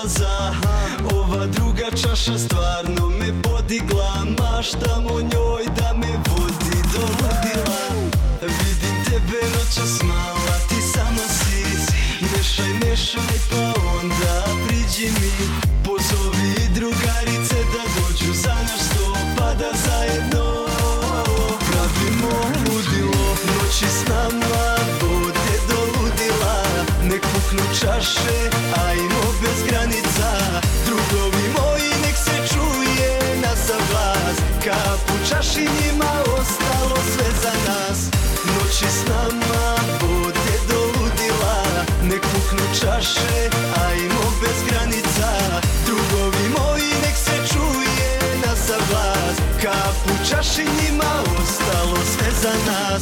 nalaza. Ova druga čaša stvarno me podigla. Maštam o njoj da me vodi do ludila. Vidim tebe noćas mala, ti sama si. Mešaj, mešaj pa onda priđi mi. Pozovi drugarice da dođu za naš sto, pa da zajedno pravimo ludilo. Noći s nama vode do ludila. Nek puknu čaše, ajmo bez granica. Drugovi moji nek se čuje nas glas. Kap u čaši njima ostalo sve za nas. Noći s nama vode do ludila. Nek puknu čaše, ajmo bez granica. Drugovi moji nek se čuje nas glas. Kap u čaši njima ostalo sve za nas.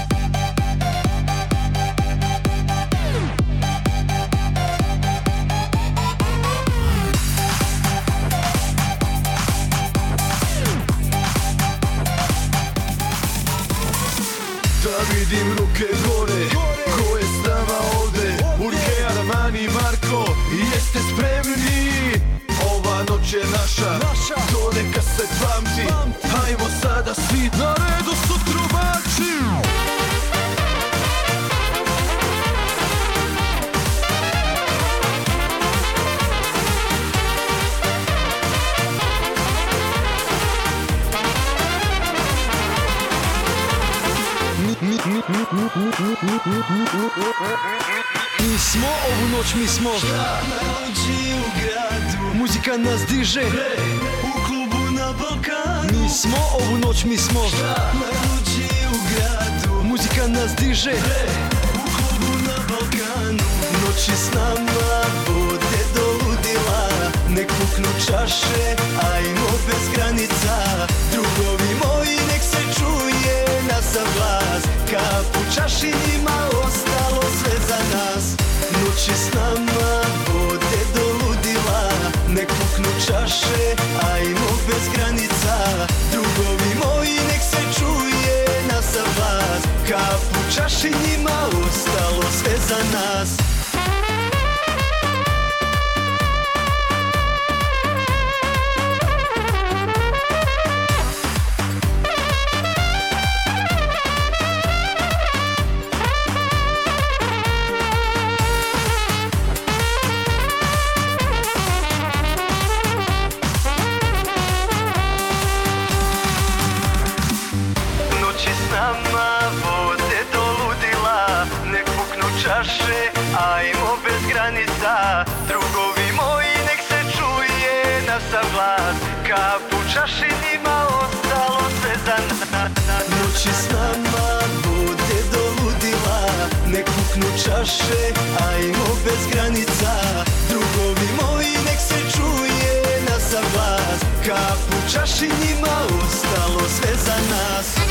Da vidim ruke gore, ko je s nama ovde? Urke, Armani, Marko, jeste spremni? Ova noć je naša, to neka se pamti. Hajmo sada svi, na redu su trubači. Mi smo ovu noć, mi smo najluđi u gradu. Muzika nas diže u klubu na Balkanu. Mi smo ovu noć, mi smo najluđi u gradu. Muzika nas diže u klubu na Balkanu. Noći s nama vode do ludila. Nek puknu čaše, ajmo bez granica. Drugovi moji nek se čuje nas glas. Kap u čaši njima ostalo sve za nas. Noći s nama vode do ludila. Nek puknu čaše, ajmo bez granica. Drugovi moji nek se čuje nas glas. Kap u čaši njima ostalo sve za nas. Čaše, ajmo bez granica. Drugovi moji nek se čuje nas glas. Kap u čaši njima ostalo sve za nas. Noći s nama vode do ludila. Nek puknu čaše, ajmo bez granica. Drugovi moji nek se čuje nas glas. Kap u čaši njima ostalo sve za nas.